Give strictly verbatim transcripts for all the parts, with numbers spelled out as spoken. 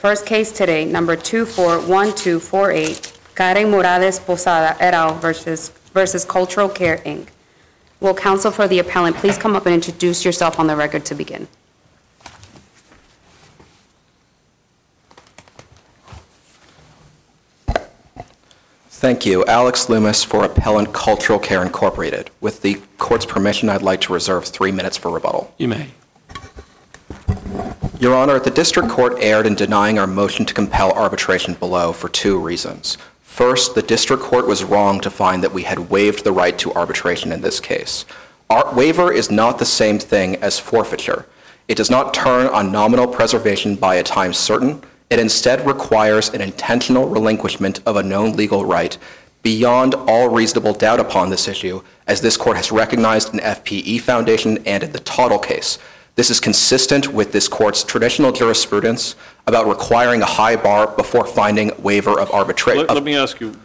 First case today, number two four one two four eight, Karen Morales Posada et al. versus, versus Cultural Care, Incorporated. Will counsel for the appellant please come up and introduce yourself on the record to begin? Thank you. Alex Loomis for Appellant Cultural Care, Incorporated. With the court's permission, I'd like to reserve three minutes for rebuttal. You may. Your Honor, the district court erred in denying our motion to compel arbitration below for two reasons. First, the district court was wrong to find that we had waived the right to arbitration in this case. Our waiver is not the same thing as forfeiture. It does not turn on nominal preservation by a time certain. It instead requires an intentional relinquishment of a known legal right beyond all reasonable doubt upon this issue, as this court has recognized in F P E Foundation and in the Tottle case. This is consistent with this court's traditional jurisprudence about requiring a high bar before finding waiver of arbitration. Let, let me ask you,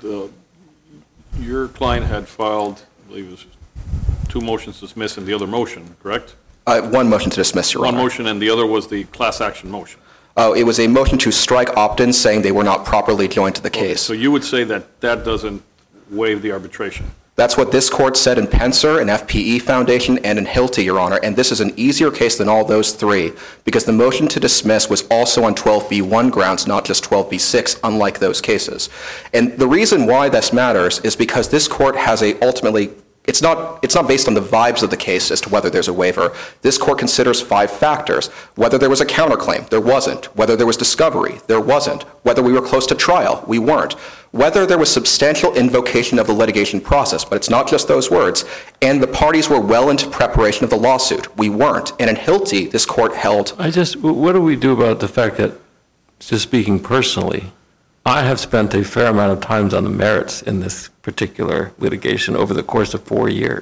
uh, your client had filed, I believe it was two motions to dismiss and the other motion, correct? Uh, one motion to dismiss, Your One Honor. motion and the other was the class action motion. Uh, it was a motion to strike opt-ins saying they were not properly joined to the Okay, case. so you would say that that doesn't waive the arbitration? That's what this court said in Pencer, in F P E Foundation, and in Hilty, Your Honor, and this is an easier case than all those three because the motion to dismiss was also on twelve B one grounds, not just twelve B six, unlike those cases. And the reason why this matters is because this court has a ultimately It's not, it's not based on the vibes of the case as to whether there's a waiver. This court considers five factors. Whether there was a counterclaim, there wasn't. Whether there was discovery, there wasn't. Whether we were close to trial, we weren't. Whether there was substantial invocation of the litigation process, but it's not just those words, and the parties were well into preparation of the lawsuit, we weren't. And in Hilty, this court held... I just, what do we do about the fact that, just speaking personally, I have spent a fair amount of time on the merits in this particular litigation over the course of four years.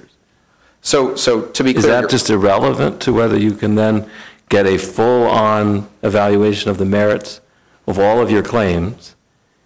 So, so to be clear... Is that just irrelevant to whether you can then get a full-on evaluation of the merits of all of your claims,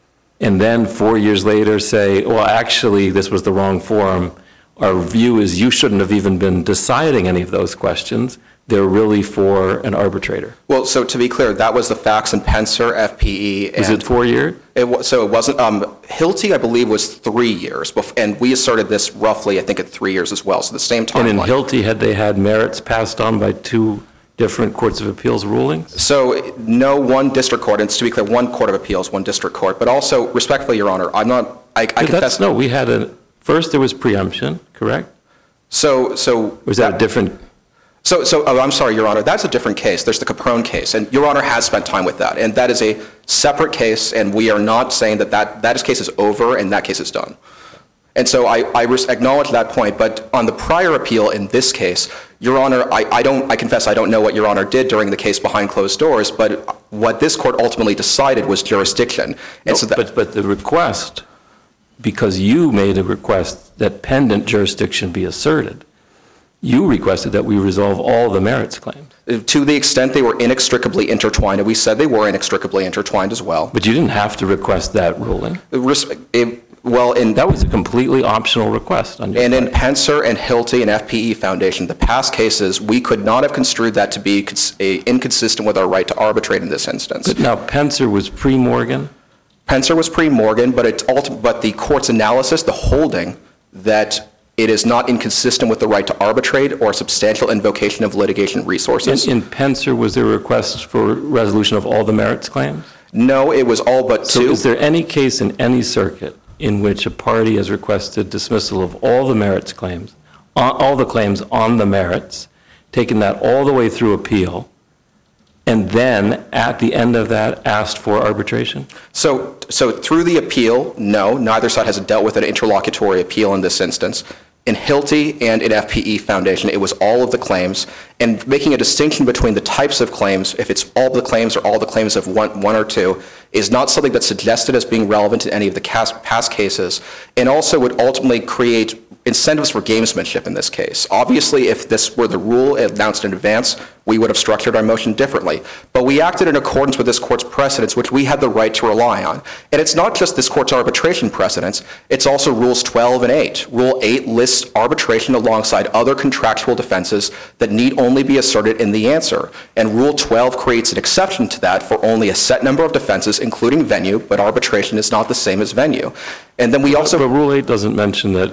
and then four years later say, well, actually, this was the wrong forum. Our view is you shouldn't have even been deciding any of those questions. They're really for an arbitrator. Well, so to be clear, that was the facts in Pencer, F P E, and... Was it four years? It was, so it wasn't, um, Hilty, I believe, was three years, bef- and we asserted this roughly, I think, at three years as well, so the same time. And in Hilty, had they had merits passed on by two different courts of appeals rulings? So, no, one district court, and to be clear, one court of appeals, one district court, but also, respectfully, Your Honor, I'm not, I, I confess... That's, no, we had a, first there was preemption, correct? So, so... Or was that, that a different... So, so oh, I'm sorry, Your Honor, that's a different case. There's the Caprone case, and Your Honor has spent time with that, and that is a separate case, and we are not saying that that, that case is over and that case is done. And so I, I acknowledge that point, but on the prior appeal in this case, Your Honor, I, I don't, I confess I don't know what Your Honor did during the case behind closed doors, but what this court ultimately decided was jurisdiction. And no, so that, but, but the request, because you made a request that pendant jurisdiction be asserted, you requested that we resolve all the merits claims. To the extent they were inextricably intertwined, and we said they were inextricably intertwined as well. But you didn't have to request that ruling. It, well, in, that was a completely optional request on your And part. in Pencer and Hilty and F P E Foundation, the past cases, we could not have construed that to be cons- a, inconsistent with our right to arbitrate in this instance. But now, Pencer was pre-Morgan? Pencer was pre-Morgan, but, it ulti- but the court's analysis, the holding that it is not inconsistent with the right to arbitrate or substantial invocation of litigation resources. In, in Pencer, was there a request for resolution of all the merits claims? No, it was all but so two. So is there any case in any circuit in which a party has requested dismissal of all the merits claims, all the claims on the merits, taken that all the way through appeal, and then at the end of that asked for arbitration? So, so through the appeal, no, neither side has dealt with an interlocutory appeal in this instance. In Hilty and in F P E Foundation, it was all of the claims, and making a distinction between the types of claims, if it's all the claims or all the claims of one, one or two, is not something that's suggested as being relevant to any of the past cases, and also would ultimately create incentives for gamesmanship in this case. Obviously, if this were the rule announced in advance, we would have structured our motion differently. But we acted in accordance with this court's precedents, which we had the right to rely on. And it's not just this court's arbitration precedents, it's also Rules twelve and eight. Rule eight lists arbitration alongside other contractual defenses that need only be asserted in the answer. And Rule twelve creates an exception to that for only a set number of defenses, including venue, but arbitration is not the same as venue. And then we also... But Rule eight doesn't mention that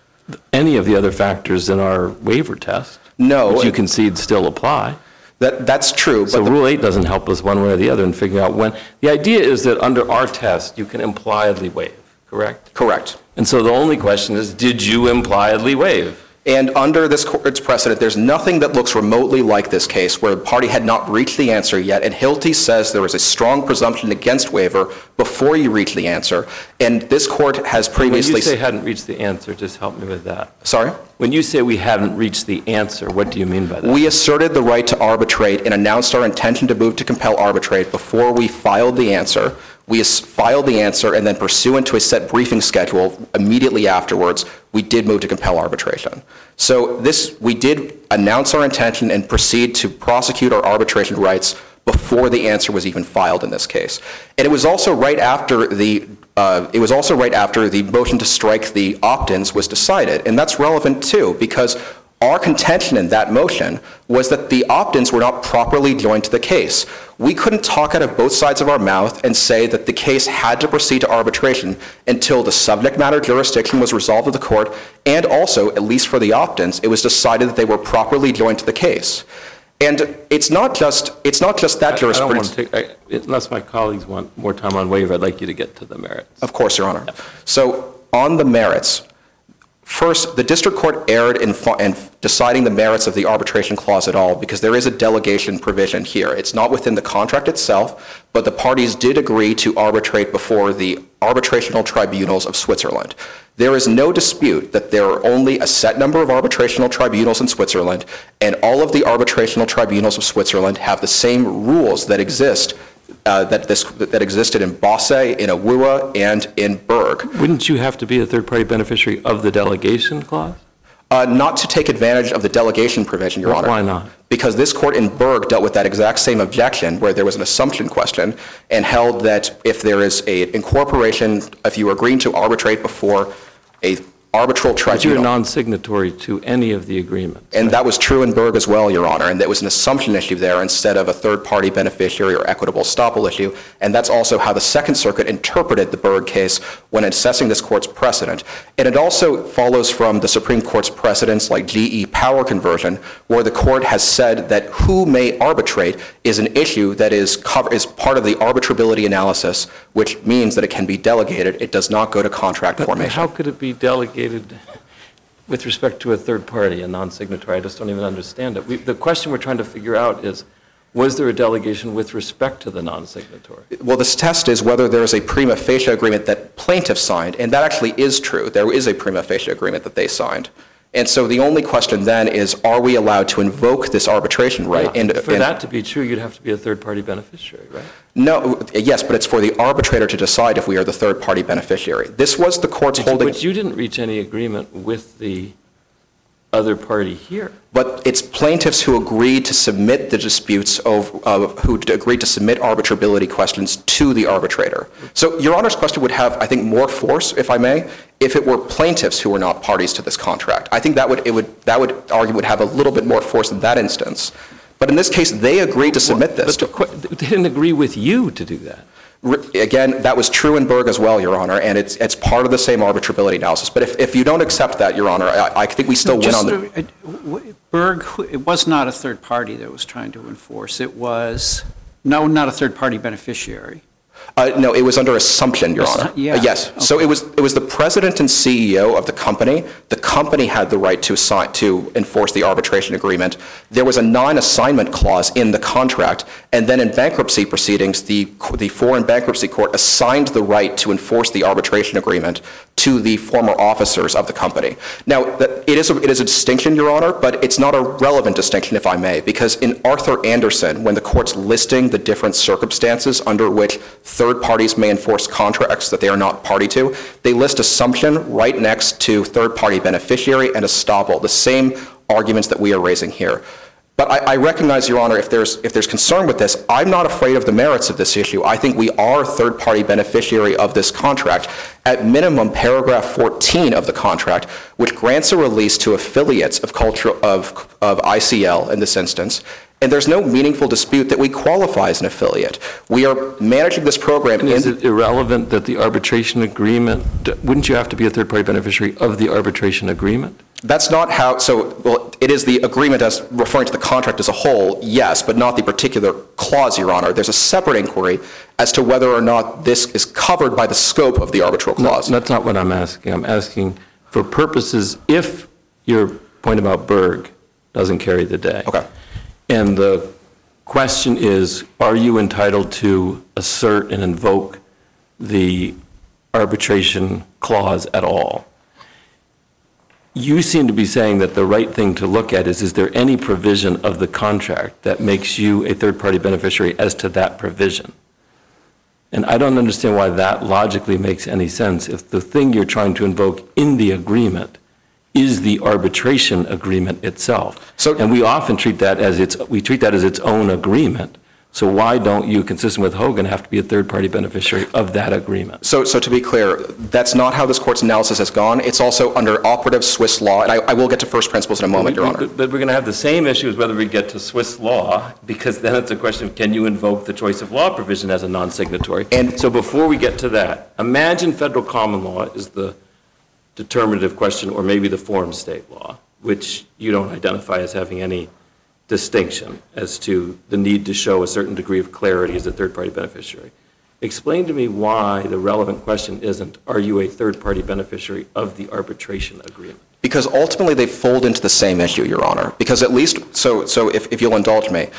any of the other factors in our waiver test, No. which you concede still apply. That, that's true. But So the- Rule eight doesn't help us one way or the other in figuring out when. The idea is that under our test, you can impliedly waive, correct? Correct. And so the only question is, did you impliedly waive? And under this court's precedent, there's nothing that looks remotely like this case where the party had not reached the answer yet, and Hilty says there is a strong presumption against waiver before you reach the answer. And this court has When previously... you say hadn't reached the answer, just help me with that. Sorry? When you say we hadn't reached the answer, what do you mean by that? We asserted the right to arbitrate and announced our intention to move to compel arbitrate before we filed the answer. We as- filed the answer, and then pursuant to a set briefing schedule immediately afterwards, we did move to compel arbitration. So this, we did announce our intention and proceed to prosecute our arbitration rights before the answer was even filed in this case. And it was also right after the uh, it was also right after the motion to strike the opt-ins was decided, and that's relevant too because our contention in that motion was that the opt-ins were not properly joined to the case. We couldn't talk out of both sides of our mouth and say that the case had to proceed to arbitration until the subject matter jurisdiction was resolved with the court, and also, at least for the opt-ins, it was decided that they were properly joined to the case. And it's not just it's not just that I don't want jurisprudence. to take, I- unless my colleagues want more time on waiver, I'd like you to get to the merits. Of course, Your Honor. So on the merits, first, the district court erred in, fi- in deciding the merits of the arbitration clause at all because there is a delegation provision here. It's not within the contract itself, but the parties did agree to arbitrate before the arbitrational tribunals of Switzerland. There is no dispute that there are only a set number of arbitrational tribunals in Switzerland, and all of the arbitrational tribunals of Switzerland have the same rules that exist Uh, that this that existed in Bosse, in Awua, and in Berg. Wouldn't you have to be a third-party beneficiary of the delegation clause? Uh, not to take advantage of the delegation provision, Your Honor. Why not? Because this court in Berg dealt with that exact same objection where there was an assumption question and held that if there is a incorporation, if you are agreeing to arbitrate before a arbitral But you're tribunal. non-signatory to any of the agreements. And right? that was true in Berg as well, Your Honor, and that was an assumption issue there instead of a third-party beneficiary or equitable estoppel issue, and that's also how the Second Circuit interpreted the Berg case when assessing this court's precedent. And it also follows from the Supreme Court's precedents like G E power conversion, where the court has said that who may arbitrate is an issue that is, cover, is part of the arbitrability analysis, which means that it can be delegated. It does not go to contract But formation. how could it be delegated with respect to a third party, a non-signatory? I just don't even understand it. We, the question we're trying to figure out is, was there a delegation with respect to the non-signatory? Well, this test is whether there is a prima facie agreement that plaintiffs signed, and that actually is true. There is a prima facie agreement that they signed. And so the only question then is, are we allowed to invoke this arbitration right? Yeah, And For and- that to be true, you'd have to be a third-party beneficiary, right? No, yes, but it's for the arbitrator to decide if we are the third-party beneficiary. This was the court's holding, But you didn't reach any agreement with the other party here. but it's plaintiffs who agreed to submit the disputes of, of, who agreed to submit arbitrability questions to the arbitrator. So Your Honor's question would have, I think, more force, if I may, if it were plaintiffs who were not parties to this contract. I think that would, it would, that would argue would have a little bit more force in that instance. But in this case, they agreed to submit this. But the que- they didn't agree with you to do that. Again, that was true in Berg as well, Your Honor, and it's, it's part of the same arbitrability analysis. But if, if you don't accept that, Your Honor, I, I think we still win on the... Just, uh, w- Berg, it was not a third party that was trying to enforce. It was, no, not a third party beneficiary. Uh, no, it was under assumption, Your Assu- Honor. yeah, Uh, Yes. So okay. it was, it was the president and C E O of the company. The company had the right to assign, to enforce the arbitration agreement. There was a non-assignment clause in the contract, and then in bankruptcy proceedings, the, the foreign bankruptcy court assigned the right to enforce the arbitration agreement to the former officers of the company. Now, that- it is a, it is a distinction, Your Honor, but it's not a relevant distinction, if I may, because in Arthur Anderson, when the court's listing the different circumstances under which third parties may enforce contracts that they are not party to. They list assumption right next to third-party beneficiary and estoppel, the same arguments that we are raising here. But I, I recognize, Your Honor, if there's, if there's concern with this, I'm not afraid of the merits of this issue. I think we are a third-party beneficiary of this contract. At minimum, paragraph fourteen of the contract, which grants a release to affiliates of, culture, of, of I C L in this instance, and there's no meaningful dispute that we qualify as an affiliate. We are managing this program. And is in, it irrelevant that the arbitration agreement, wouldn't you have to be a third-party beneficiary of the arbitration agreement? That's not how, so, well, it is the agreement as referring to the contract as a whole, yes, but not the particular clause, Your Honor. There's a separate inquiry as to whether or not this is covered by the scope of the arbitral clause. No, that's not what I'm asking. I'm asking for purposes, if your point about Berg doesn't carry the day. Okay. And the question is, are you entitled to assert and invoke the arbitration clause at all? You seem to be saying that the right thing to look at is, is there any provision of the contract that makes you a third-party beneficiary as to that provision? And I don't understand why that logically makes any sense if the thing you're trying to invoke in the agreement is the arbitration agreement itself. So, and we often treat that as its, we treat that as its own agreement. So why don't you, consistent with Hogan, have to be a third-party beneficiary of that agreement? So, so to be clear, that's not how this Court's analysis has gone. It's also under operative Swiss law, and I, I will get to first principles in a moment, Your Honor. But we're going to have the same issue as whether we get to Swiss law, because then it's a question of can you invoke the choice of law provision as a non-signatory? And so before we get to that, imagine federal common law is the determinative question, or maybe the foreign state law, which you don't identify as having any distinction as to the need to show a certain degree of clarity as a third-party beneficiary. Explain to me why the relevant question isn't, are you a third-party beneficiary of the arbitration agreement? Because ultimately they fold into the same issue, Your Honor. Because at least, so, so if, if you'll indulge me,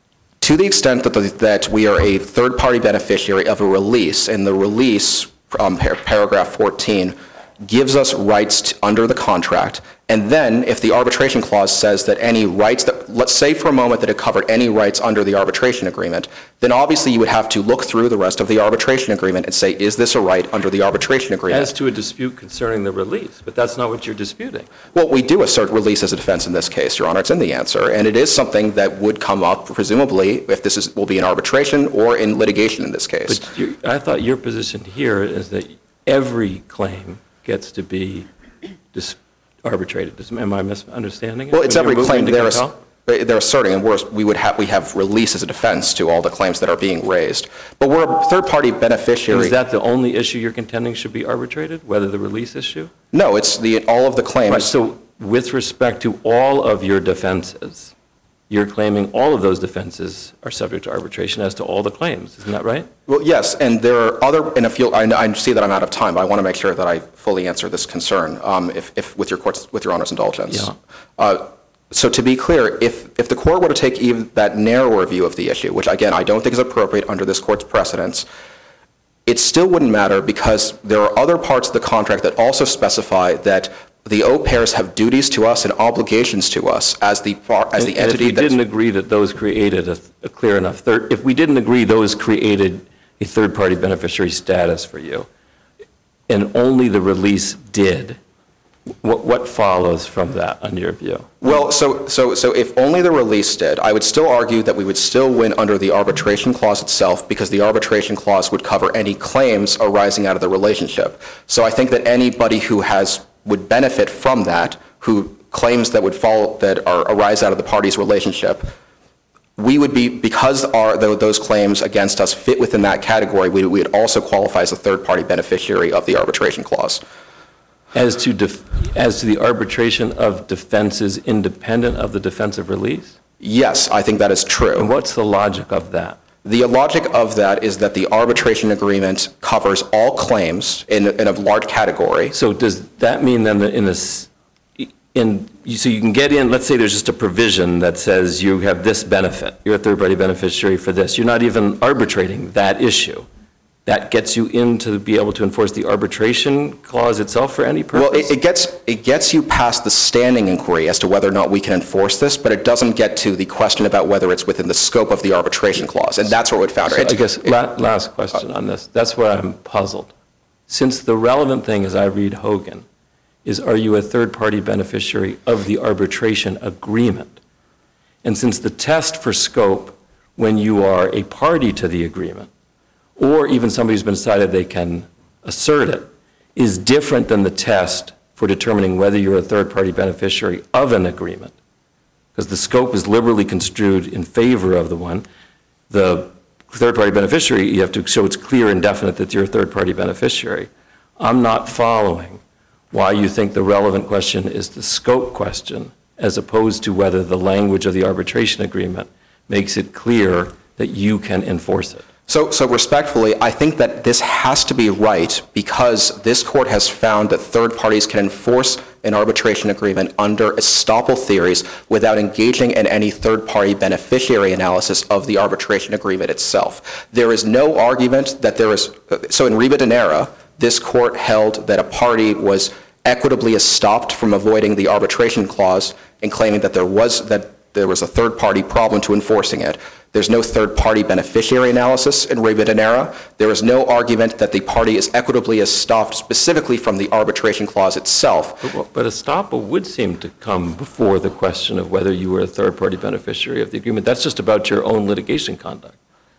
to the extent that, the, that we are a third-party beneficiary of a release, and the release, um, par- paragraph fourteen, gives us rights to, under the contract, and then if the arbitration clause says that any rights that, let's say for a moment that it covered any rights under the arbitration agreement, then obviously you would have to look through the rest of the arbitration agreement and say, is this a right under the arbitration agreement? As to a dispute concerning the release, but that's not what you're disputing. Well, we do assert release as a defense in this case, Your Honor. It's in the answer, and it is something that would come up, presumably, if this is, will be in arbitration or in litigation in this case. But you, I thought your position here is that every claim gets to be dis- arbitrated. Am I misunderstanding it? Well, it's When every you're claim moving to they're, compel? they're asserting, and we're, we would have we have release as a defense to all the claims that are being raised. But we're a third-party beneficiary. Is that the only issue you're contending should be arbitrated, whether the release issue? No, it's the all of the claims. Right, so with respect to all of your defenses, you're claiming all of those defenses are subject to arbitration as to all the claims. Isn't that right? Well, yes, and there are other, and if you, I, I see that I'm out of time, but I want to make sure that I fully answer this concern, um, if, if with your court's, with your Honor's indulgence. Yeah. Uh, so to be clear, if, if the court were to take even that narrower view of the issue, which again, I don't think is appropriate under this court's precedents, it still wouldn't matter because there are other parts of the contract that also specify that the au pairs have duties to us and obligations to us as the, as the And entity if we that's... didn't agree that those created a, a clear enough third, if we didn't agree those created a third-party beneficiary status for you, and only the release did, what, what follows from that, on your view? Well, so, so, so if only the release did, I would still argue that we would still win under the arbitration clause itself because the arbitration clause would cover any claims arising out of the relationship. So I think that anybody who has, would benefit from that, who claims that would fall, that are, arise out of the parties' relationship, we would be, because our, those claims against us fit within that category, we we would also qualify as a third-party beneficiary of the arbitration clause. As to, def, as to the arbitration of defenses independent of the defensive release? Yes, I think that is true. And what's the logic of that? The logic of that is that the arbitration agreement covers all claims in, in a large category. So does that mean then that in a, in, so you can get in, let's say there's just a provision that says you have this benefit, you're a third-party beneficiary for this. You're not even arbitrating that issue. that gets you in to be able to enforce the arbitration clause itself for any purpose? Well, it, it gets it gets you past the standing inquiry as to whether or not we can enforce this, but it doesn't get to the question about whether it's within the scope of the arbitration clause, and that's what would founder. So it. I guess la- last question on this. That's where I'm puzzled. Since the relevant thing, as I read Hogan, is are you a third-party beneficiary of the arbitration agreement? And since the test for scope, when you are a party to the agreement, or even somebody who's been decided they can assert it, is different than the test for determining whether you're a third-party beneficiary of an agreement. Because the scope is liberally construed in favor of the one. The third-party beneficiary, you have to show it's clear and definite that you're a third-party beneficiary. I'm not following why you think the relevant question is the scope question, as opposed to whether the language of the arbitration agreement makes it clear that you can enforce it. So, so respectfully, I think that this has to be right because this court has found that third parties can enforce an arbitration agreement under estoppel theories without engaging in any third-party beneficiary analysis of the arbitration agreement itself. There is no argument that there is, so in Rivadeneira, this court held that a party was equitably estopped from avoiding the arbitration clause and claiming that there was, that there was a third-party problem to enforcing it. There's no third-party beneficiary analysis in Rivadeneira. There is no argument that the party is equitably estopped specifically from the arbitration clause itself. But, but estoppel would seem to come before the question of whether you were a third-party beneficiary of the agreement. That's just about your own litigation conduct.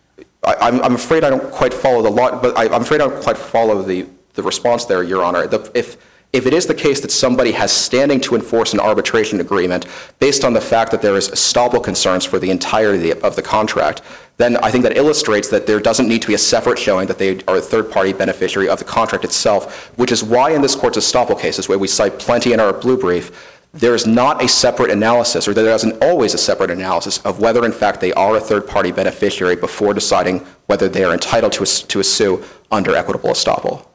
I, I'm, I'm afraid I don't quite follow the law, but I, I'm afraid I don't quite follow the, the response there, Your Honor. The, if If it is the case that somebody has standing to enforce an arbitration agreement based on the fact that there is estoppel concerns for the entirety of the contract, then I think that illustrates that there doesn't need to be a separate showing that they are a third-party beneficiary of the contract itself, which is why in this court's estoppel cases, where we cite plenty in our blue brief, there is not a separate analysis, or there isn't always a separate analysis of whether in fact they are a third-party beneficiary before deciding whether they are entitled to a, to a sue under equitable estoppel.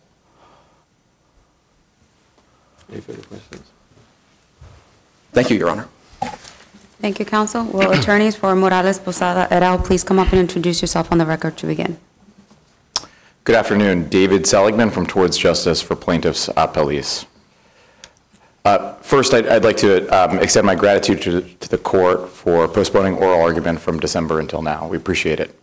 Any further questions? Thank you, Your Honor. Thank you, counsel. Will attorneys for Morales Posada et al. Please come up and introduce yourself on the record to begin. Good afternoon. David Seligman from Towards Justice for Plaintiffs Appellees. Uh, first, I'd, I'd like to um, extend my gratitude to, to the court for postponing oral argument from December until now. We appreciate it.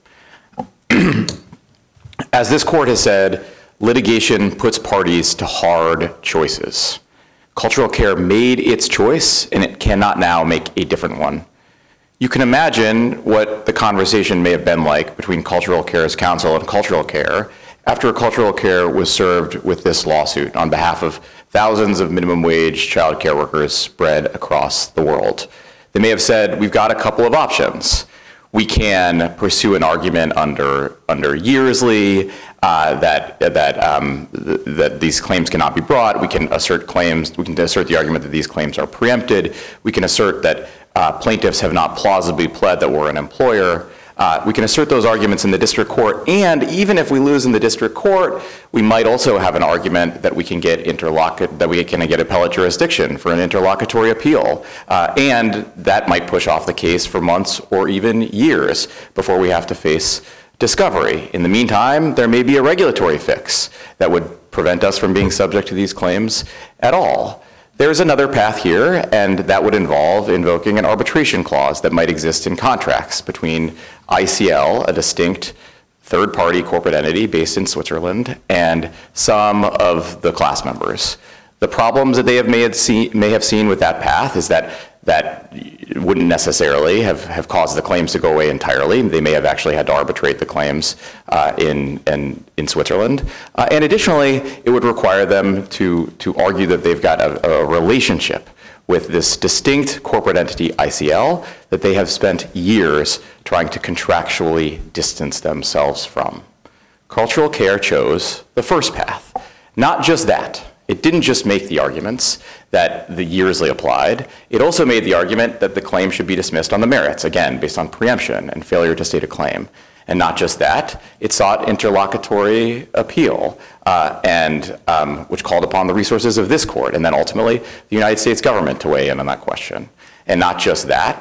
As this court has said, litigation puts parties to hard choices. Cultural Care made its choice, and it cannot now make a different one. You can imagine what the conversation may have been like between Cultural Care's counsel and Cultural Care after Cultural Care was served with this lawsuit on behalf of thousands of minimum wage child care workers spread across the world. They may have said, we've got a couple of options. We can pursue an argument under under Yearsley uh, that that um, th- that these claims cannot be brought. We can assert claims. We can assert the argument that these claims are preempted. We can assert that uh, plaintiffs have not plausibly pled that we're an employer. Uh, we can assert those arguments in the district court, and even if we lose in the district court, we might also have an argument that we can get interlocut that we can get appellate jurisdiction for an interlocutory appeal, uh, and that might push off the case for months or even years before we have to face discovery. In the meantime, there may be a regulatory fix that would prevent us from being subject to these claims at all. There's another path here, and that would involve invoking an arbitration clause that might exist in contracts between I C L, a distinct third-party corporate entity based in Switzerland, and some of the class members. The problems that they have may have seen, may have seen with that path is that that wouldn't necessarily have, have caused the claims to go away entirely. They may have actually had to arbitrate the claims uh, in, in in Switzerland. Uh, and additionally, it would require them to, to argue that they've got a, a relationship with this distinct corporate entity, I C L, that they have spent years trying to contractually distance themselves from. Cultural Care chose the first path. Not just that. It didn't just make the arguments that the Yearsley applied. It also made the argument that the claim should be dismissed on the merits, again, based on preemption and failure to state a claim. And not just that, it sought interlocutory appeal, uh, and um, which called upon the resources of this court, and then ultimately the United States government to weigh in on that question. And not just that,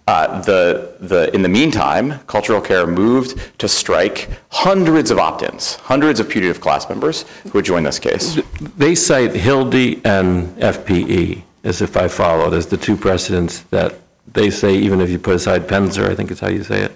Uh, the, the, in the meantime, Cultural Care moved to strike hundreds of opt-ins, hundreds of putative class members who would join this case. They cite Hildy and F P E, as if I followed, as the two precedents that they say, even if you put aside Penzer, I think is how you say it,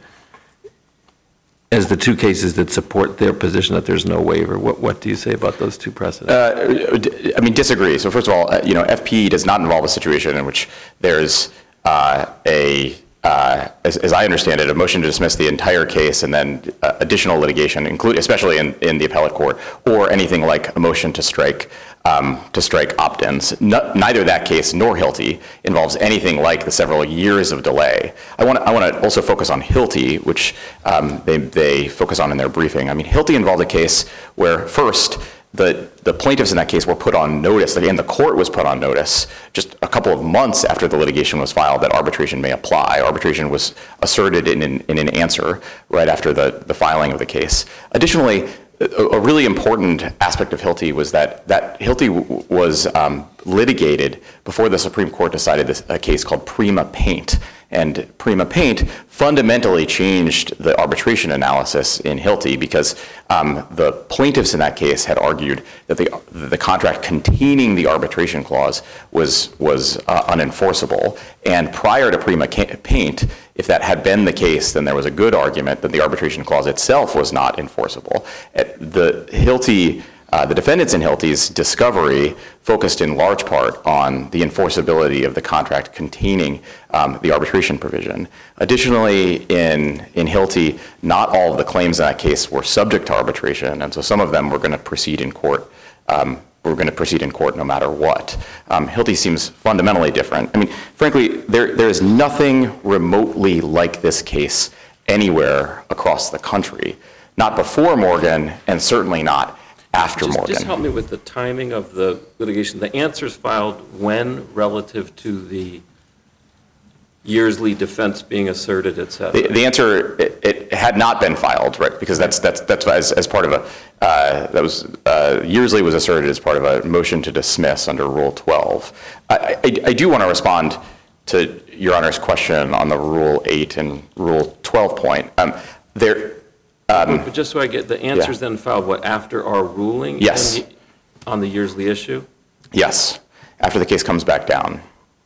as the two cases that support their position that there's no waiver. What, what do you say about those two precedents? Uh, I mean, disagree. So first of all, uh, you know, F P E does not involve a situation in which there's uh, a, uh, as, as I understand it, a motion to dismiss the entire case and then uh, additional litigation, include, especially in, in the appellate court, or anything like a motion to strike um, to strike opt-ins. No, neither that case nor Hilty involves anything like the several years of delay. I want to I want to also focus on Hilty, which um, they they focus on in their briefing. I mean, Hilty involved a case where first, The, the plaintiffs in that case were put on notice, and the court was put on notice just a couple of months after the litigation was filed that arbitration may apply. Arbitration was asserted in an, in an answer right after the, the filing of the case. Additionally, a, a really important aspect of Hilty was that, that Hilty w- was um, litigated before the Supreme Court decided this, a case called Prima Paint. And Prima Paint fundamentally changed the arbitration analysis in Hilty because um, the plaintiffs in that case had argued that the the contract containing the arbitration clause was was uh, unenforceable. And prior to Prima Paint, if that had been the case, then there was a good argument that the arbitration clause itself was not enforceable. At the Hilty. Uh, the defendants in Hilty's discovery focused in large part on the enforceability of the contract containing um, the arbitration provision. Additionally, in, in Hilty, not all of the claims in that case were subject to arbitration, and so some of them were going to proceed in court. Um, were going to proceed in court no matter what. Um, Hilty seems fundamentally different. I mean, frankly, there there is nothing remotely like this case anywhere across the country. Not before Morgan, and certainly not after just, Morgan. Just help me with the timing of the litigation. The answers filed when relative to the Yearsley defense being asserted, et cetera? The, the answer, it, it had not been filed, right? Because that's that's that's as, as part of a uh, that was uh, Yearsley was asserted as part of a motion to dismiss under Rule twelve. I, I, I do want to respond to Your Honor's question on the Rule eight and Rule twelve point. Um, there. Um, but just so I get, the answers yeah. then filed, what, after our ruling? Yes. The, on the Yearsley issue? Yes, after the case comes back down.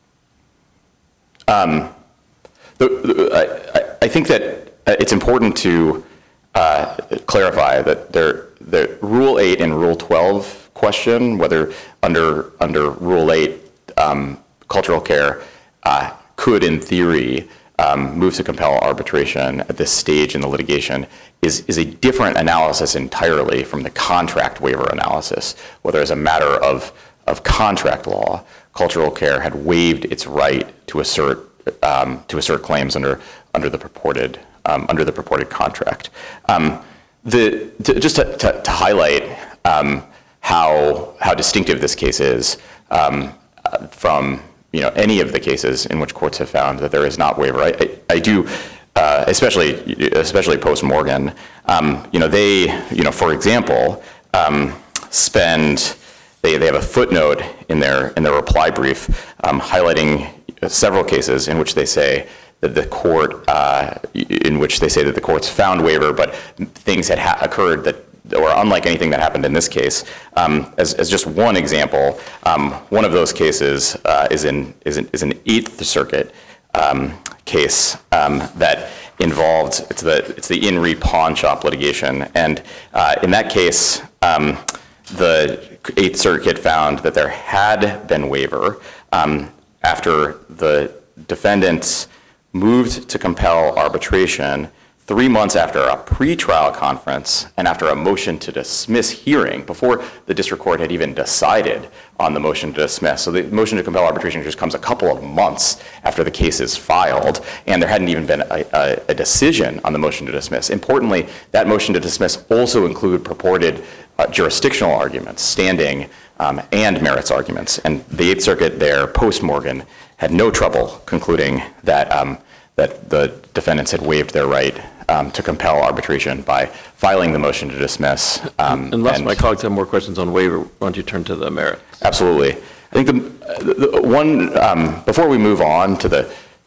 Um, the, the, I, I think that it's important to uh, clarify that there, the Rule eight and Rule twelve question, whether under, under Rule eight, um, Cultural Care uh, could, in theory, um, move to compel arbitration at this stage in the litigation, is, is a different analysis entirely from the contract waiver analysis, whether as a matter of, of contract law, Cultural Care had waived its right to assert um, to assert claims under under the purported um, under the purported contract. Um, the to, just to, to, to highlight um, how how distinctive this case is um, uh, from you know any of the cases in which courts have found that there is not waiver. I, I, I do. Uh, especially, especially post Morgan, um, you know, they, you know, for example, um, spend they, they have a footnote in their in their reply brief um, highlighting several cases in which they say that the court, uh, in which they say that the courts found waiver, but things had ha- occurred that were unlike anything that happened in this case. Um, as, as just one example, um, one of those cases uh, is in is in, is an Eighth Circuit. Um, case um, that involved it's the it's the In Re pawn shop litigation, and uh, in that case, um, the Eighth Circuit found that there had been waiver um, after the defendants moved to compel arbitration three months after a pretrial conference and after a motion to dismiss hearing, before the district court had even decided on the motion to dismiss. So the motion to compel arbitration just comes a couple of months after the case is filed, and there hadn't even been a, a, a decision on the motion to dismiss. Importantly, that motion to dismiss also included purported uh, jurisdictional arguments, standing um, and merits arguments. And the Eighth Circuit there, post-Morgan, had no trouble concluding that um, that the defendants had waived their right um, to compel arbitration by filing the motion to dismiss. Um, Unless and my colleagues have more questions on waiver, why don't you turn to the merits? Absolutely. I think the, the one, um, before we move on to the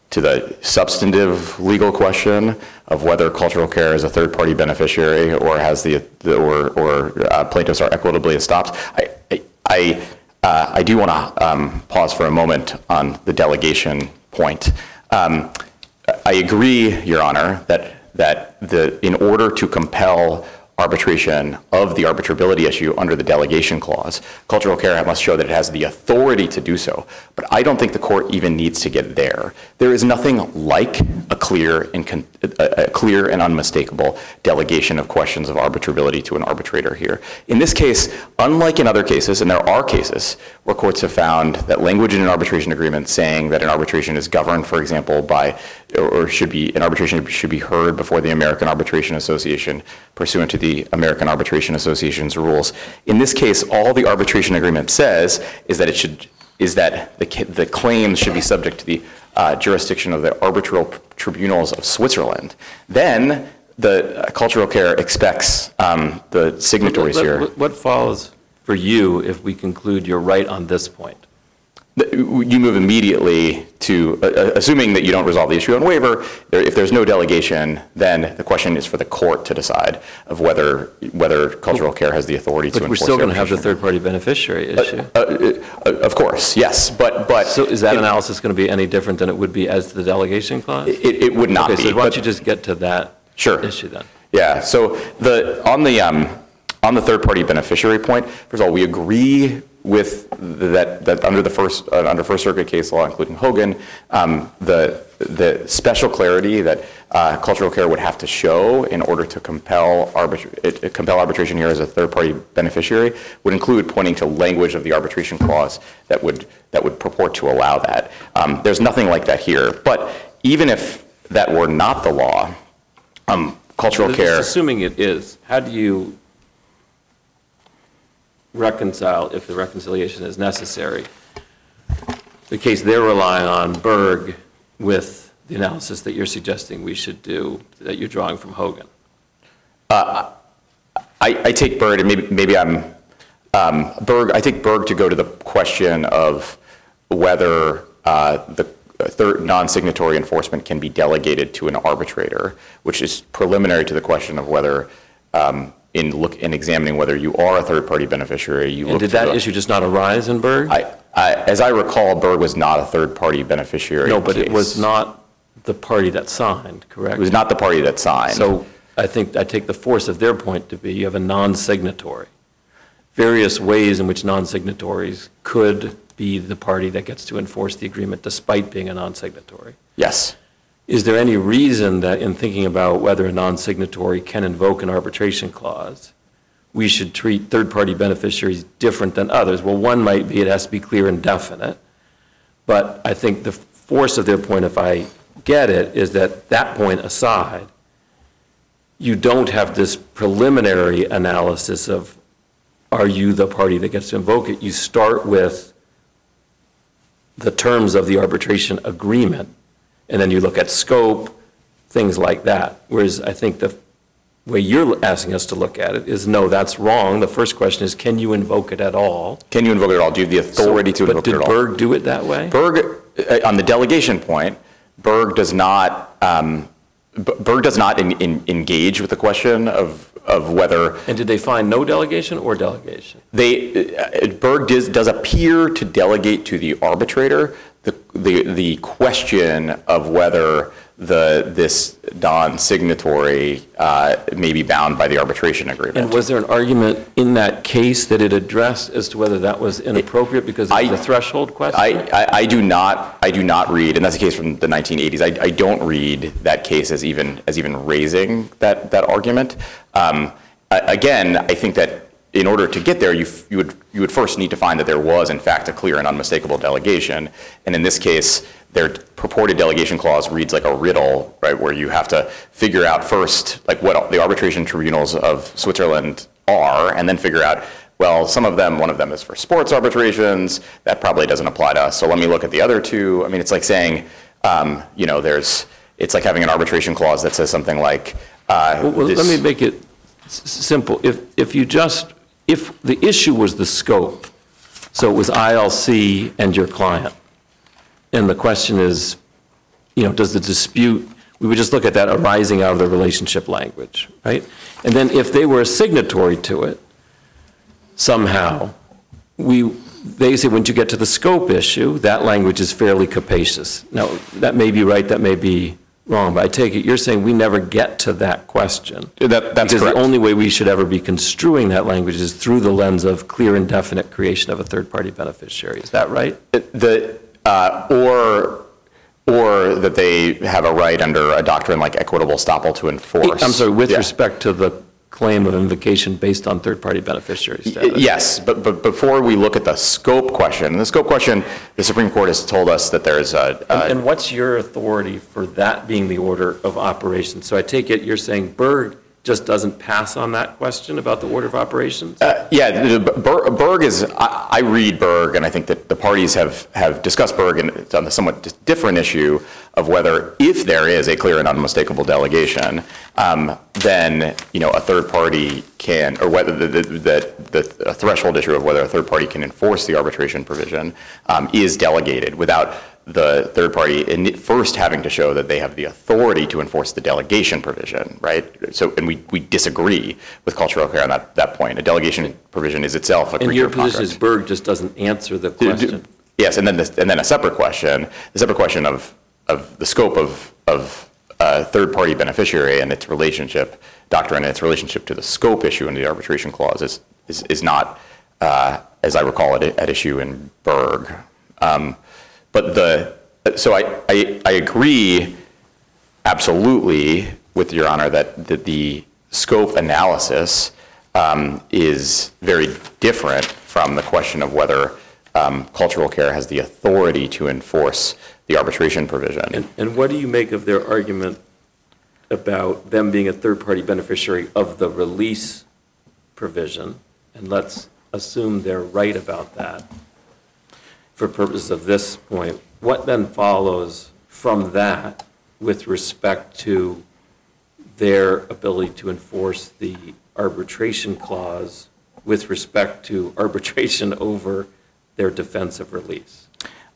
to the substantive legal question of whether cultural care is a third-party beneficiary or has the, the or, or uh, plaintiffs are equitably estopped. I, I, I, uh, I do want to um, pause for a moment on the delegation point. Um, I agree, Your Honor, that that the in order to compel arbitration of the arbitrability issue under the delegation clause, cultural care must show that it has the authority to do so. But I don't think the court even needs to get there. There is nothing like a clear and con- a, a clear and unmistakable delegation of questions of arbitrability to an arbitrator here. In this case, unlike in other cases, and there are cases where courts have found that language in an arbitration agreement saying that an arbitration is governed, for example, by or, or should be an arbitration should be heard before the American Arbitration Association pursuant to the the American Arbitration Association's rules. In this case, all the arbitration agreement says is that it should is that the the claims should be subject to the uh, jurisdiction of the arbitral tribunals of Switzerland. Then the uh, cultural care expects um, the signatories What- here. what- What follows for you if we conclude you're right on this point? You move immediately to, uh, assuming that you don't resolve the issue on waiver, there, if there's no delegation, then the question is for the court to decide of whether whether cultural care has the authority to But we're enforce still going to have the arbitration. third-party beneficiary issue. Uh, uh, Of course, yes, but, but. So is that it- analysis going to be any different than it would be as to the delegation clause? It, it would not Okay, be. so why don't but- you just get to that Sure. issue then? Yeah, so the, on the, um, on the third-party beneficiary point, first of all, we agree with that, that under the first, uh, under First Circuit case law, including Hogan, um, the, the special clarity that uh, cultural care would have to show in order to compel, arbitra- it, it compel arbitration here as a third-party beneficiary would include pointing to language of the arbitration clause that would, that would purport to allow that. Um, there's nothing like that here, but even if that were not the law, um, cultural Just care. Assuming it is, how do you reconcile, if the reconciliation is necessary, the case they're relying on, Berg, with the analysis that you're suggesting we should do, that you're drawing from Hogan? I, I take Berg, and maybe, maybe I'm, um, Berg, I take Berg to go to the question of whether uh, the third non-signatory enforcement can be delegated to an arbitrator, which is preliminary to the question of whether, um, in look in examining whether you are a third-party beneficiary, you And look did to that the- issue just not arise in Berg? I, I, as I recall, Berg was not a third-party beneficiary. No, but it was case. not the party that signed, correct? It was not the party that signed. So I think, I take the force of their point to be you have a non-signatory. Various ways in which non-signatories could be the party that gets to enforce the agreement despite being a non-signatory. Yes. Is there any reason that in thinking about whether a non-signatory can invoke an arbitration clause, we should treat third-party beneficiaries different than others? Well, one might be it has to be clear and definite, but I think the force of their point, if I get it, is that that point aside, you don't have this preliminary analysis of are you the party that gets to invoke it? You start with the terms of the arbitration agreement, and then you look at scope, things like that. Whereas I think the way you're asking us to look at it is, no, that's wrong. The first question is, can you invoke it at all? Can you invoke it at all? Do you have the authority to invoke it at all? But did Berg do it that way? Berg, uh, on the delegation point, Berg does not, um, B- Berg does not in, in, engage with the question of, of whether And did they find no delegation or delegation? they, uh, Berg does, does appear to delegate to the arbitrator the, the, the question of whether the, this non-signatory uh, may be bound by the arbitration agreement. And was there an argument in that case that it addressed as to whether that was inappropriate because I- it's a threshold question? I, I, I do not, I do not read, and that's a case from the nineteen eighties, I, I don't read that case as even, as even raising that, that argument. Um, a- Again, I think that in order to get there, you, f- you would, you would first need to find that there was in fact a clear and unmistakable delegation. And in this case, their purported delegation clause reads like a riddle, right, where you have to figure out first like what the arbitration tribunals of Switzerland are, and then figure out, well, some of them, one of them is for sports arbitrations, that probably doesn't apply to us, so let me look at the other two. I mean, it's like saying, um, you know, there's, it's like having an arbitration clause that says something like, uh, Well, well, let this- me make it s- simple. If, if you just, if the issue was the scope, so it was I L C and your client, and the question is, you know, does the dispute, we would just look at that arising out of the relationship language, right? And then if they were a signatory to it, somehow, we, they say, once you get to the scope issue, that language is fairly capacious. Now, that may be right, that may be wrong, but I take it, you're saying we never get to that question. That, that's Because correct. the only way we should ever be construing that language is through the lens of clear and definite creation of a third-party beneficiary. Is that right? The, uh, or, or that they have a right under a doctrine like equitable estoppel to enforce. I'm sorry, with Yeah. respect to the claim of invocation based on third-party beneficiary status. Yes, but, but before we look at the scope question, the scope question, the Supreme Court has told us that there's a, And, a and what's your authority for that being the order of operations? So I take it you're saying Berg just doesn't pass on that question about the order of operations? Uh, yeah, the- the- Ber- Berg is, I, I read Berg, and I think that the parties have, have discussed Berg, and it's on a somewhat different issue of whether, if there is a clear and unmistakable delegation, um, then, you know, a third party can, or whether the, the, the, the a threshold issue of whether a third party can enforce the arbitration provision um, is delegated without the third party in first having to show that they have the authority to enforce the delegation provision, right? So, and we, we disagree with cultural care on that, that point. A delegation provision is itself a And creature your of position is contract. Berg just doesn't answer the Do- do- question? Yes, and then, this, and then a separate question, the separate question of, of the scope of, of uh, third-party beneficiary and its relationship, doctrine and its relationship to the scope issue in the arbitration clause is, is, is not, uh, as I recall it, at issue in Berg. Um, But the, so I, I, I agree absolutely with Your Honor that, that the scope analysis um, is very different from the question of whether um, cultural care has the authority to enforce the arbitration provision. And, and what do you make of their argument about them being a third-party beneficiary of the release provision? And let's assume they're right about that for purposes of this point. What then follows from that with respect to their ability to enforce the arbitration clause with respect to arbitration over their defense of release?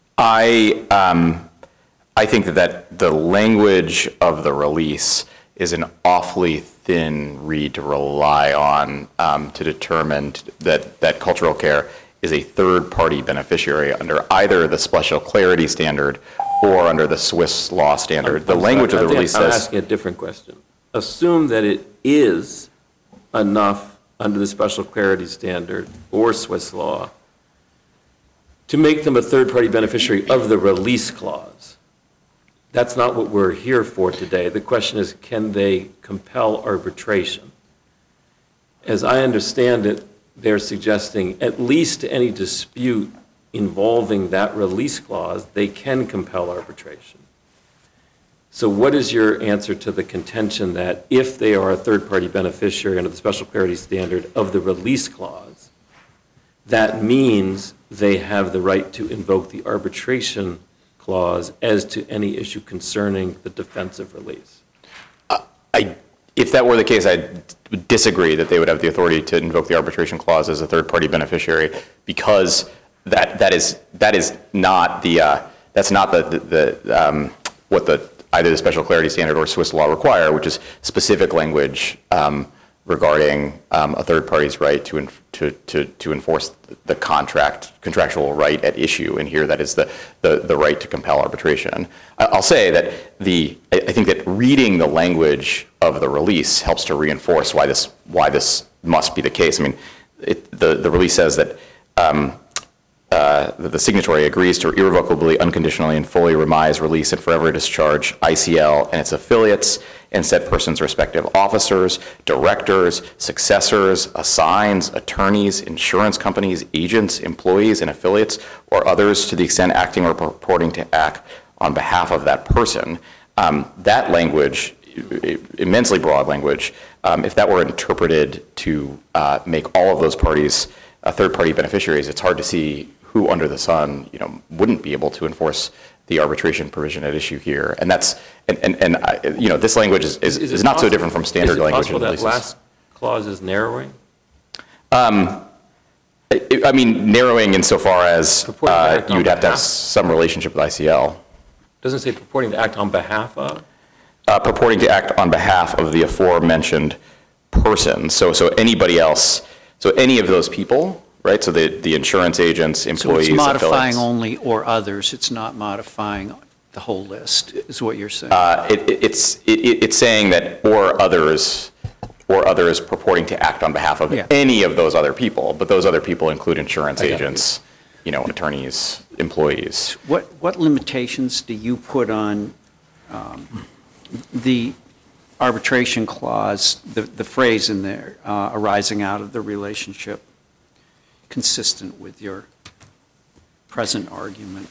I, um, I think that, that the language of the release is an awfully thin reed to rely on um, to determine that, that cultural care is a third-party beneficiary under either the special clarity standard or under the Swiss law standard. The I'm language sorry, of the I think release I'm says, asking a different question. Assume that it is enough under the special clarity standard or Swiss law to make them a third-party beneficiary of the release clause. That's not what we're here for today. The question is, can they compel arbitration? As I understand it, they're suggesting at least any dispute involving that release clause, they can compel arbitration. So what is your answer to the contention that if they are a third-party beneficiary under the special clarity standard of the release clause, that means they have the right to invoke the arbitration clause as to any issue concerning the defense of release? I, if that were the case, I would disagree that they would have the authority to invoke the arbitration clause as a third-party beneficiary, because that that is that is not the uh, that's not the the, the um, what the either the special clarity standard or Swiss law require, which is specific language um, regarding um, a third party's right to, inf- to to to enforce the contract contractual right at issue. And here, that is the the, the right to compel arbitration. I- I'll say that the I I think that reading the language of the release helps to reinforce why this why this must be the case. I mean, it, the the release says that. Um, Uh, that the signatory agrees to irrevocably, unconditionally, and fully remise, release, and forever discharge I C L and its affiliates and said person's respective officers, directors, successors, assigns, attorneys, insurance companies, agents, employees, and affiliates, or others to the extent acting or purporting to act on behalf of that person. Um, that language, immensely broad language, um, if that were interpreted to uh, make all of those parties uh, third-party beneficiaries, it's hard to see who under the sun, you know, wouldn't be able to enforce the arbitration provision at issue here. And that's, and, and, and I, you know, this language is, is, Is it is not so possible- different from standard language. Is it possible in that releases. last clause is narrowing? I I mean, narrowing insofar as Purporting to uh, act on you'd have to have behalf. some relationship with I C L. Doesn't say purporting to act on behalf of? Uh, purporting to act on behalf of the aforementioned person. So, so anybody else, so any of those people, right? So the, the insurance agents, So employees, it's modifying affiliates. only or others, it's not modifying the whole list, is what you're saying? Uh, it, it- it's, it, it- it's saying that or others, or others purporting to act on behalf of Yeah. any of those other people, but those other people include insurance I got it. agents, you know, attorneys, employees. What, what limitations do you put on um, the arbitration clause, the, the phrase in there, uh, arising out of the relationship, consistent with your present argument?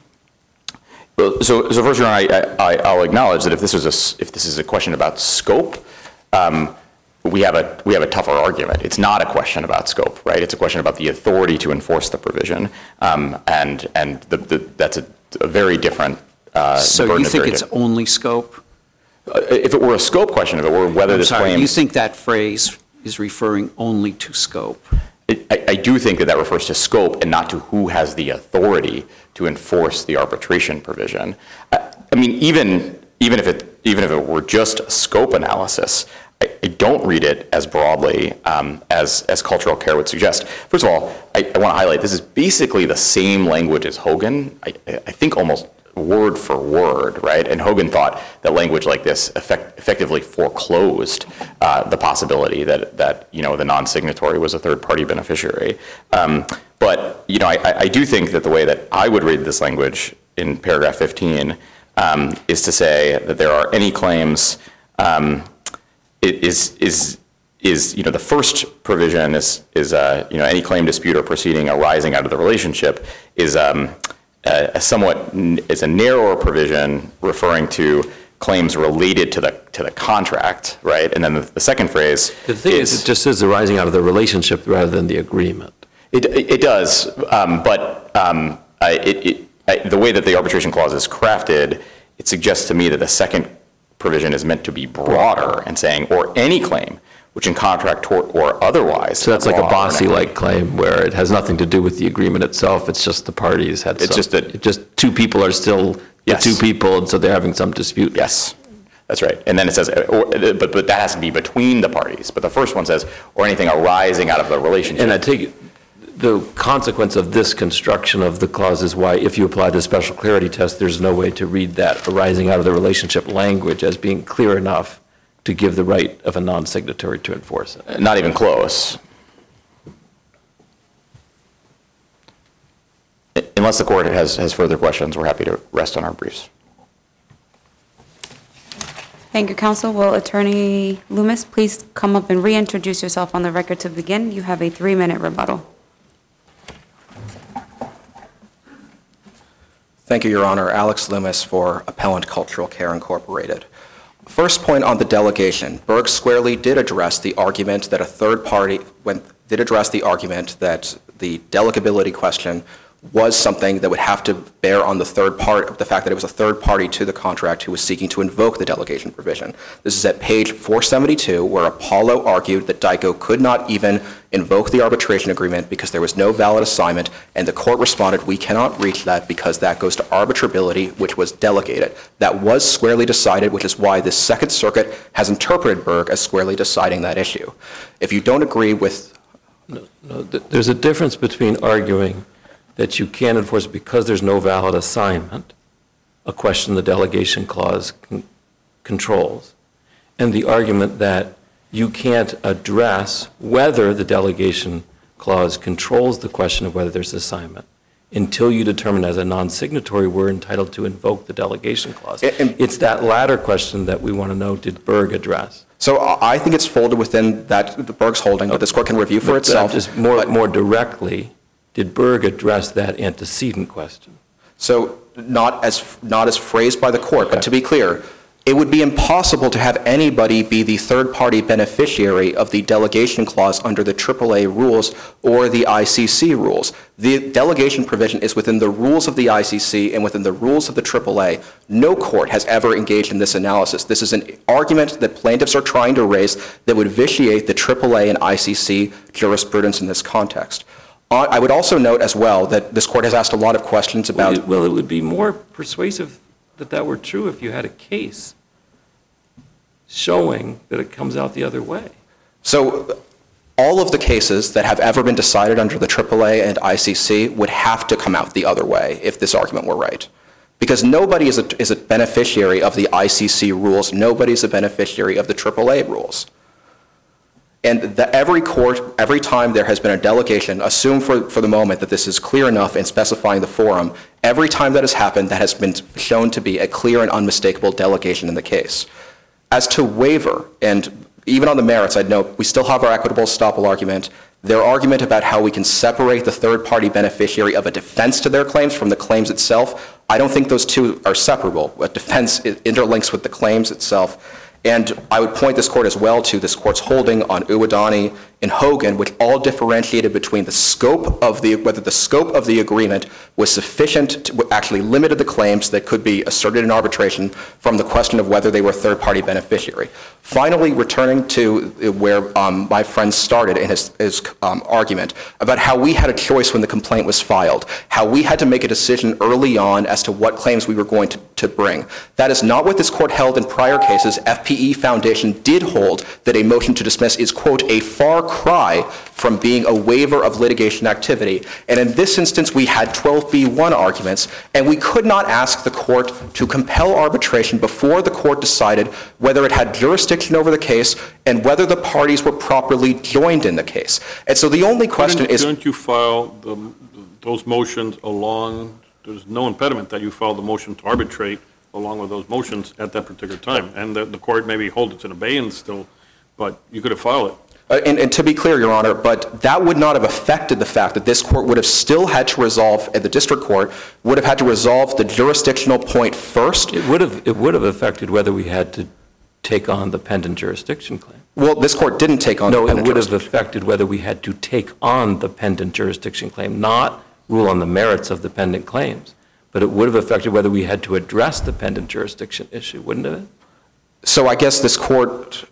Well, so, so first, Your Honor, I, I, I'll acknowledge that if this is a, s- if this is a question about scope, um, we have a, we have a tougher argument. It's not a question about scope, right? It's a question about the authority to enforce the provision. Um, and, and the, the, that's a, a very different, uh, the So burden you is think very it's different. only scope? Uh, If it were a scope question, if it were whether I'm this sorry, claim. you think that phrase is referring only to scope? It- I, I do think that that refers to scope and not to who has the authority to enforce the arbitration provision. I, I mean, even, even if it, even if it were just a scope analysis, I, I don't read it as broadly um, as, as cultural care would suggest. First of all, I, I want to highlight, this is basically the same language as Hogan, I, I think almost word for word, right? And Hogan thought that language like this effect, effectively foreclosed uh, the possibility that, that, you know, the non-signatory was a third-party beneficiary. Um, but, you know, I, I do think that the way that I would read this language in paragraph fifteen um, is to say that there are any claims, um, it is, is, is, you know, the first provision is, is uh, you know, any claim, dispute, or proceeding arising out of the relationship is um, a a somewhat, n- is a narrower provision referring to claims related to the, to the contract, right? And then the, the second phrase The thing is, it just says arising out of the relationship rather than the agreement. It, it it does, um, but um, I- it, it, I- the way that the arbitration clause is crafted, it suggests to me that the second provision is meant to be broader and saying, or any claim, which in contract, tort, or otherwise. So that's like a law or Bossy-like equity. claim where it has nothing to do with the agreement itself, it's just the parties had some. It's just that- it Just two people are still the Yes. two people, and so they're having some dispute. Yes, that's right. And then it says, uh, or, uh, but, but that has to be between the parties. But the first one says, or anything arising out of the relationship. And I take it, the consequence of this construction of the clause is why, if you apply the special clarity test, there's no way to read that arising out of the relationship language as being clear enough to give the right of a non-signatory to enforce it. Not even close. Unless the court has, has further questions, we're happy to rest on our briefs. Thank you, counsel. Will Attorney Loomis please come up and reintroduce yourself on the record to begin? You have a three-minute rebuttal. Thank you, Your Honor. Alex Loomis for Appellant Cultural Care Incorporated. First point on the delegation. Berg squarely did address the argument that a third party, when, did address the argument that the delegability question was something that would have to bear on the third part, the fact that it was a third party to the contract who was seeking to invoke the delegation provision. This is at page four seventy-two, where Apollo argued that DICO could not even invoke the arbitration agreement because there was no valid assignment, and the court responded, we cannot reach that because that goes to arbitrability, which was delegated. That was squarely decided, which is why the Second Circuit has interpreted Berg as squarely deciding that issue. If you don't agree with... No, th- there's a difference between arguing that you can't enforce it because there's no valid assignment, a question the delegation clause con- controls, and the argument that you can't address whether the delegation clause controls the question of whether there's assignment until you determine as a non-signatory we're entitled to invoke the delegation clause. And- and- It's that latter question that we want to know, did Berg address? So I I think it's folded within that, the Berg's holding, but this court can review for But, uh, itself. Just more, but- more directly, did Berg address that antecedent question? So not as, not as phrased by the court, but Okay. to be clear, it would be impossible to have anybody be the third-party beneficiary of the delegation clause under the triple A rules or the I C C rules. The delegation provision is within the rules of the I C C and within the rules of the triple A. No court has ever engaged in this analysis. This is an argument that plaintiffs are trying to raise that would vitiate the triple A and I C C jurisprudence in this context. Uh, I would also note as well that this court has asked a lot of questions Well, about... it- Well, it would be more persuasive, that that were true if you had a case showing that it comes out the other way. So all of the cases that have ever been decided under the triple A and I C C would have to come out the other way if this argument were right. Because nobody is a, is a beneficiary of the I C C rules. Nobody is a beneficiary of the triple A rules. And the, every court, every time there has been a delegation, assume for, for the moment that this is clear enough in specifying the forum, every time that has happened, that has been shown to be a clear and unmistakable delegation in the case. As to waiver, and even on the merits, I'd note we still have our equitable estoppel argument. Their argument about how we can separate the third-party beneficiary of a defense to their claims from the claims itself, I don't think those two are separable. A defense interlinks with the claims itself. And I would point this court as well to this court's holding on Uwadani and Hogan, which all differentiated between the scope of the, whether the scope of the agreement was sufficient to actually limited the claims that could be asserted in arbitration from the question of whether they were a third-party beneficiary. Finally, returning to where um, my friend started in his, his um, argument about how we had a choice when the complaint was filed, how we had to make a decision early on as to what claims we were going to, to bring. That is not what this court held in prior cases. F P E Foundation did hold that a motion to dismiss is, quote, a far cry from being a waiver of litigation activity. And in this instance, we had twelve B one arguments, and we could not ask the court to compel arbitration before the court decided whether it had jurisdiction over the case and whether the parties were properly joined in the case. And so the only question Couldn't- is... Couldn't you file the, those motions along, there's no impediment that you file the motion to arbitrate along with those motions at that particular time, and the, the court maybe hold it in abeyance still, but you could have filed it. Uh, and, and to be clear, Your Honor, but that would not have affected the fact that this court would have still had to resolve, at the district court, would have had to resolve the jurisdictional point first. It would have, it would have affected whether we had to take on the pendant jurisdiction claim. Well, this court didn't take on No, the it pendant would have jurisdiction. affected whether we had to take on the pendant jurisdiction claim, not rule on the merits of the pendant claims. But it would have affected whether we had to address the pendant jurisdiction issue, wouldn't it? So I guess this court...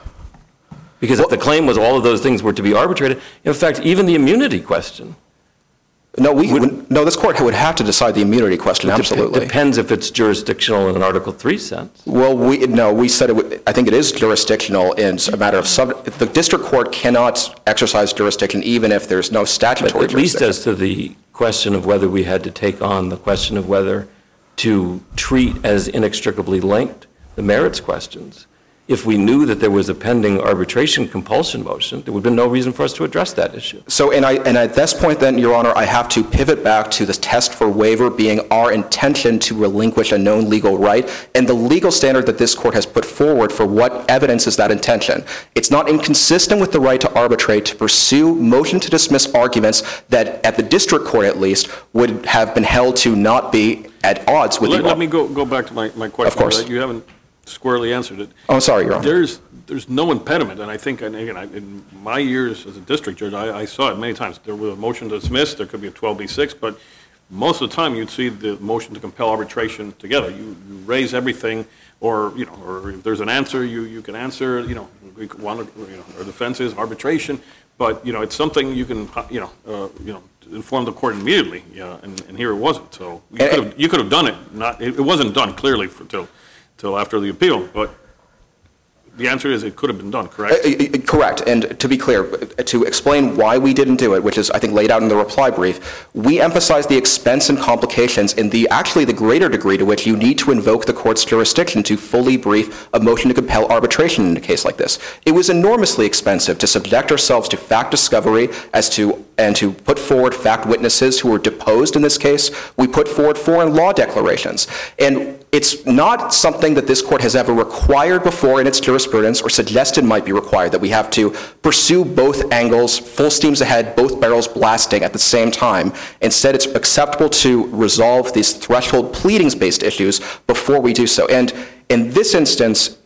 Because if the claim was all of those things were to be arbitrated, in fact, even the immunity question. No, we, no, this court would have to decide the immunity question, Dep- absolutely. Depends if it's jurisdictional in an Article three sense. Well, we, no, we said it would, I think it is jurisdictional in a matter of sub, the district court cannot exercise jurisdiction even if there's no statutory But at least jurisdiction. as to the question of whether we had to take on the question of whether to treat as inextricably linked the merits questions, if we knew that there was a pending arbitration compulsion motion, there would have been no reason for us to address that issue. So, and I, and at this point then, Your Honor, I have to pivot back to the test for waiver being our intention to relinquish a known legal right and the legal standard that this court has put forward for what evidence is that intention. It's not inconsistent with the right to arbitrate to pursue motion to dismiss arguments that, at the district court at least, would have been held to not be at odds with Let, the... let me go, go back to my, my question. Of course. That you haven't squarely answered it. Oh, sorry, Your Honor. There's, there's no impediment, and I think, and again, I, in my years as a district judge, I, I saw it many times. There was a motion to dismiss, there could be a twelve B six, but most of the time you'd see the motion to compel arbitration together. You, you raise everything, or, you know, or if there's an answer, you, you can answer, you know, we could want to, you know, our defense is arbitration, but, you know, it's something you can, you know, uh, you know, inform the court immediately, yeah, and, and here it wasn't. So you And- could have, you could have done it, not, it, it wasn't done clearly for, till, till after the appeal, but the answer is it could have been done, correct? Uh, uh, Correct. And to be clear, to explain why we didn't do it, which is, I think, laid out in the reply brief, we emphasize the expense and complications in the, actually the greater degree to which you need to invoke the court's jurisdiction to fully brief a motion to compel arbitration in a case like this. It was enormously expensive to subject ourselves to fact discovery as to, and to put forward fact witnesses who were deposed in this case. We put forward foreign law declarations. And it's not something that this court has ever required before in its jurisprudence or suggested might be required, that we have to pursue both angles, full steams ahead, both barrels blasting at the same time. Instead, it's acceptable to resolve these threshold pleadings-based issues before we do so. And in this instance,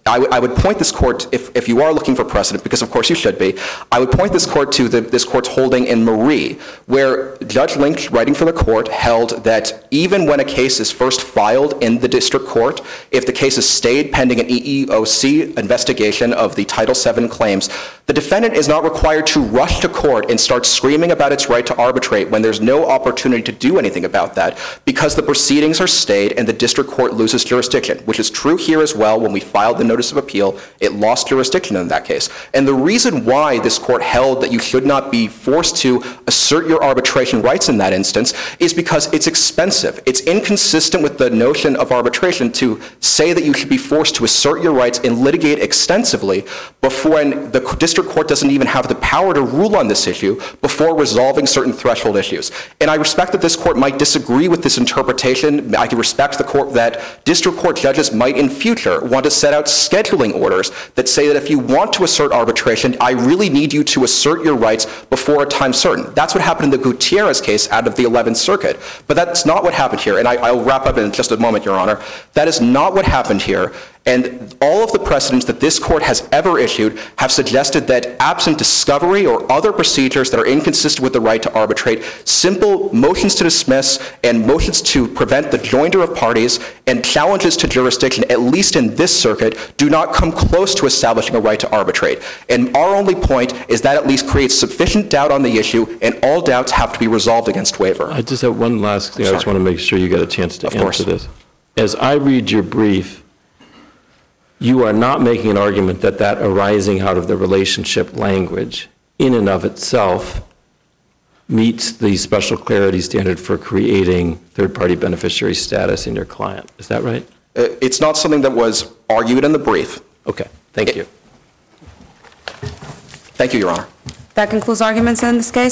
I would- I would point this court, if, if you are looking for precedent, because of course you should be, I would point this court to the, this court's holding in Marie, where Judge Lynch, writing for the court, held that even when a case is first filed in the district court, if the case is stayed pending an E E O C investigation of the Title seven claims, the defendant is not required to rush to court and start screaming about its right to arbitrate when there's no opportunity to do anything about that, because the proceedings are stayed and the district court loses jurisdiction, which is true here as well. When we filed the notice of appeal, it lost jurisdiction in that case. And the reason why this court held that you should not be forced to assert your arbitration rights in that instance is because it's expensive. It's inconsistent with the notion of arbitration to say that you should be forced to assert your rights and litigate extensively before when the district court doesn't even have the power to rule on this issue before resolving certain threshold issues. And I respect that this court might disagree with this interpretation. I can respect the court that district court judges might in future want to set out scheduling orders that say that if you want to assert arbitration, I really need you to assert your rights before a time certain. That's what happened in the Gutierrez case out of the eleventh Circuit. But that's not what happened here. And I, I'll wrap up in just a moment, Your Honor. That is not what happened here. And all of the precedents that this court has ever issued have suggested that absent discovery or other procedures that are inconsistent with the right to arbitrate, simple motions to dismiss and motions to prevent the joinder of parties and challenges to jurisdiction, at least in this circuit, do not come close to establishing a right to arbitrate. And our only point is that at least creates sufficient doubt on the issue, and all doubts have to be resolved against waiver. I just have one last thing. I just Sorry. want to make sure you get a chance to Of course. answer this. As I read your brief, you are not making an argument that that arising out of the relationship language in and of itself meets the special clarity standard for creating third-party beneficiary status in your client. Is that right? Uh, It's not something that was argued in the brief. Okay, thank It- you. Thank you, Your Honor. That concludes arguments in this case.